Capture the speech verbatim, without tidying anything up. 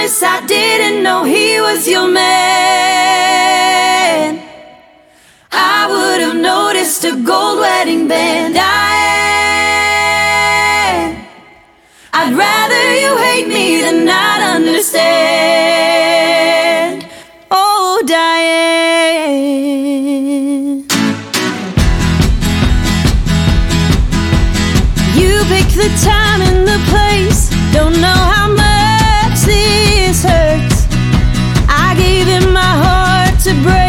promise I didn't know he was your man. I would have noticed a gold wedding band. Diane, I'd rather you hate me than not understand. Oh, Diane, you pick the time and the place. Don't know how much this hurts. I gave him my heart to break.